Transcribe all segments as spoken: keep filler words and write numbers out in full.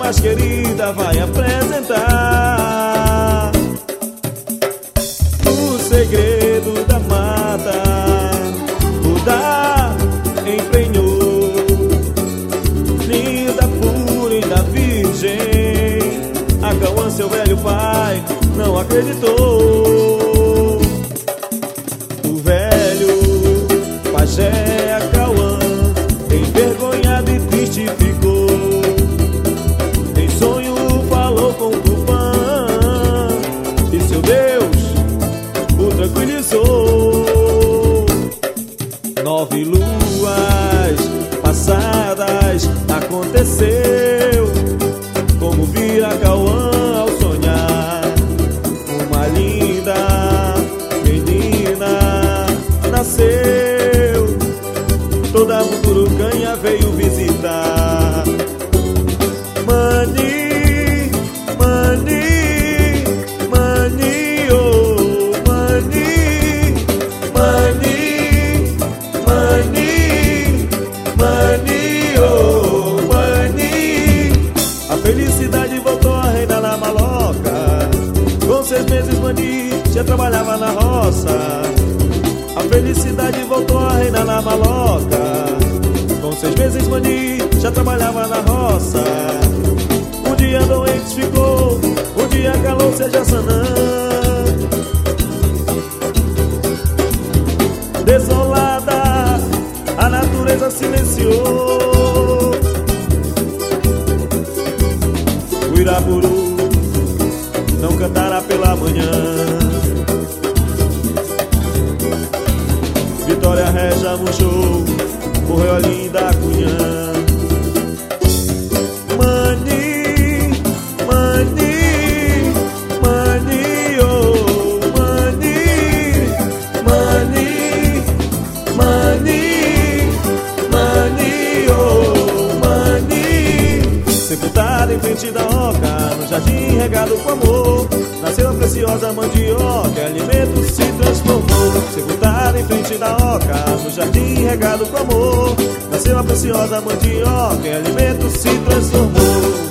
mais querida vai apresentar o segredo da mata. O da emprenhou, linda, pura e da virgem. A Cauã, seu velho pai, não acreditou. O velho pajé a Cauã, envergonhado e triste ficou. Em sonho falou com Tupã e seu Deus o tranquilizou. Nove luas passadas aconteceu, como vira Cauã ao sonhar. Uma linda menina nasceu, toda Muturucanha veio visitar. Mani, mani, mani, oh, mani, mani, mani, mani, oh, mani. A felicidade voltou a reinar na maloca. Com seis meses Mani já trabalhava na roça. A felicidade voltou a reinar na maloca. Com seis meses Mani já trabalhava na roça. Um dia doente ficou, um dia calou-se a Jaçanã. Desolada, a natureza silenciou. O Irapuru não cantará pela manhã. Vitória Régia murchou, morreu a linda Cunhã. Mani, mani, mani, oh, mani, mani, mani, mani, oh, mani. Sepultada em frente da oca, no jardim regado com amor, nasceu a preciosa mandioca, alimento se transformou. Sepultada em frente da oca, no jardim regado com amor, nasceu a preciosa mandioca, alimento se transformou.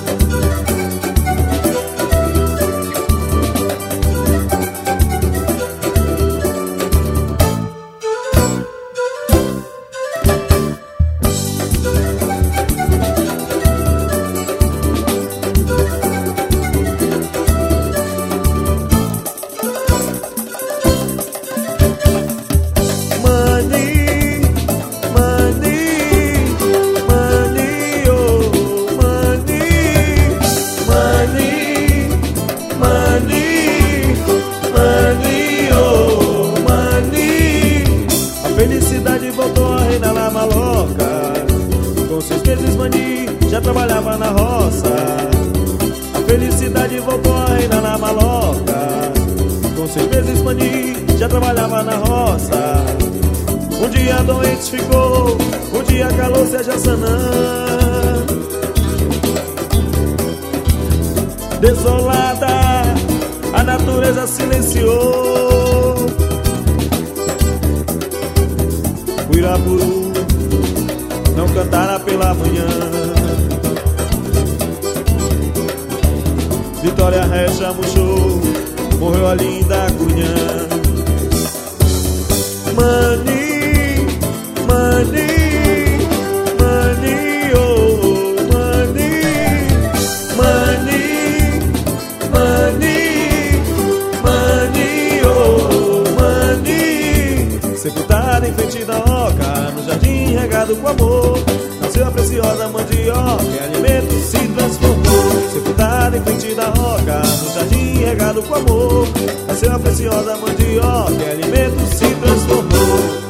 Felicidade voltou a reinar na maloca. Com seis meses Mani já trabalhava na roça. A felicidade voltou a reinar na maloca. Com seis meses Mani já trabalhava na roça. Um dia doente ficou, um dia calou-se a Jaçanã. Desolada, a natureza silenciou. O Irapuru não cantará pela manhã. Vitória Régia murchou, morreu a linda Cunhã. Mani, mani, mani, oh, mani, mani, mani, mani, oh, mani. Sepultada em frente da oca, no jardim regado com amor, nasceu a preciosa mandioca, e alimento se transformou. Sepultada em frente da oca, no jardim regado com amor, nasceu a preciosa mandioca, e alimento se transformou.